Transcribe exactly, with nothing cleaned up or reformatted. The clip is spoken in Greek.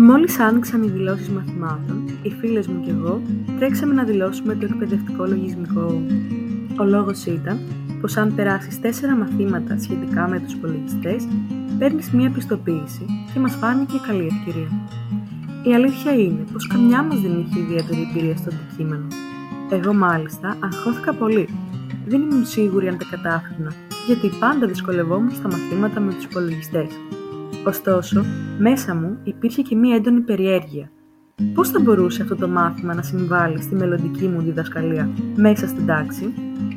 Μόλις άνοιξαν οι δηλώσεις μαθημάτων, οι φίλες μου και εγώ τρέξαμε να δηλώσουμε το εκπαιδευτικό λογισμικό. Ο λόγος ήταν πως αν περάσεις τέσσερα μαθήματα σχετικά με τους υπολογιστές, παίρνεις μία πιστοποίηση και μας φάνηκε καλή ευκαιρία. Η αλήθεια είναι πως καμιά μας δεν είχε ιδιαίτερη εμπειρία στο αντικείμενο. Εγώ μάλιστα αγχώθηκα πολύ. Δεν ήμουν σίγουρη αν τα κατάφερνα, γιατί πάντα δυσκολευόμουν στα μαθήματα με τους υπολογιστές. Ωστόσο, μέσα μου υπήρχε και μία έντονη περιέργεια. Πώς θα μπορούσε αυτό το μάθημα να συμβάλλει στη μελλοντική μου διδασκαλία μέσα στην τάξη?